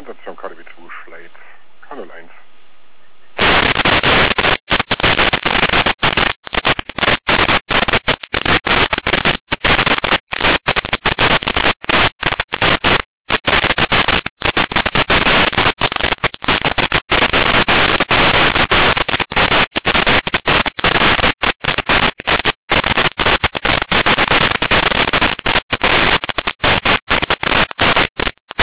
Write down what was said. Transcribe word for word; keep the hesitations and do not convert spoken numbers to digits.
Endstation K D W zwei Flight K null eins.